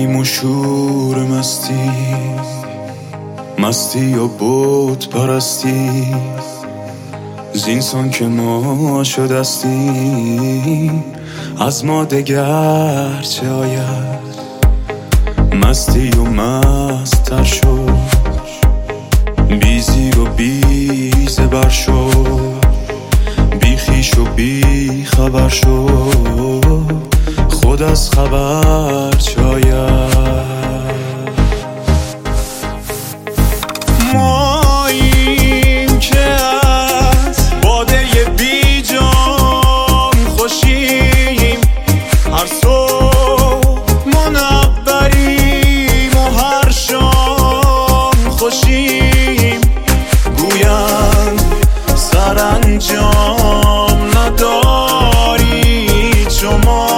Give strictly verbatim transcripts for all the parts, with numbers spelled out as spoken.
ماییم و شور مستی، مستی و بود پرستی، زینسان که ما شدستی از ما دگر چه آید. مستی و مست تر شد، بی زیر و بی زبر شد، بی خویش و بی خبر شد، خود از خبر چه آید. ماییم که از باده بی جام خوشیم، هر صبح منوریم و هر شام خوشیم. گویم سرانجام نداری شما،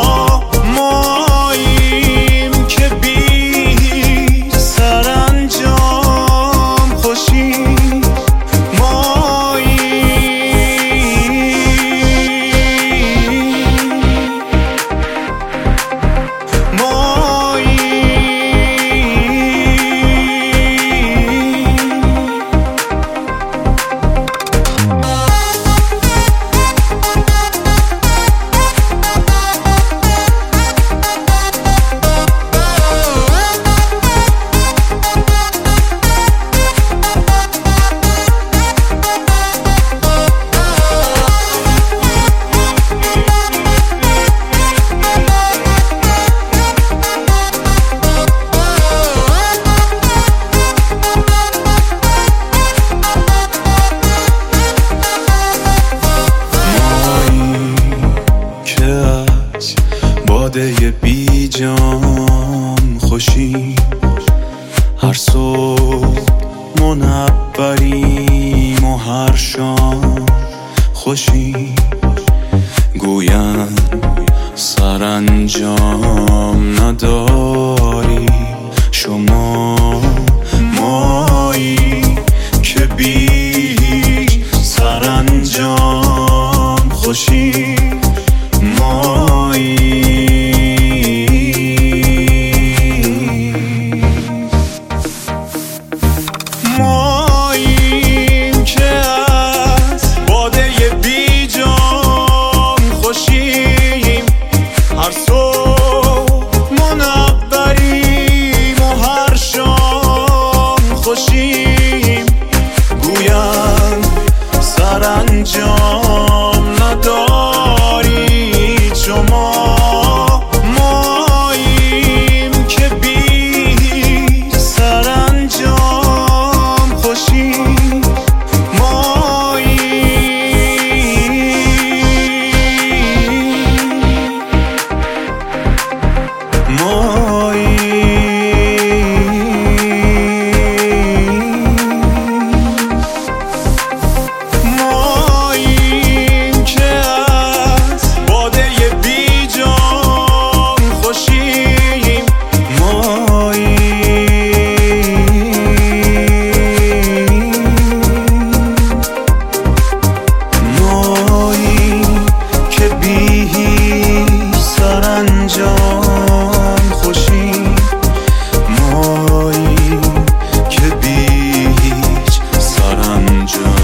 باده بی جام خوشیم، هر صبح منوریم و هر شام خوشیم. گویم سرانجام نداری شما، مایی که بی سرانجام خوشیم. مایی ماییم که از باده بی جام خوشیم، هر صبح منوریم و هر شام خوشیم. گویم سرانجام نداری شما، ماییم که بی سرانجام خوشیم. سرانجام خوشیم، مایی که بی هیچ سرانجام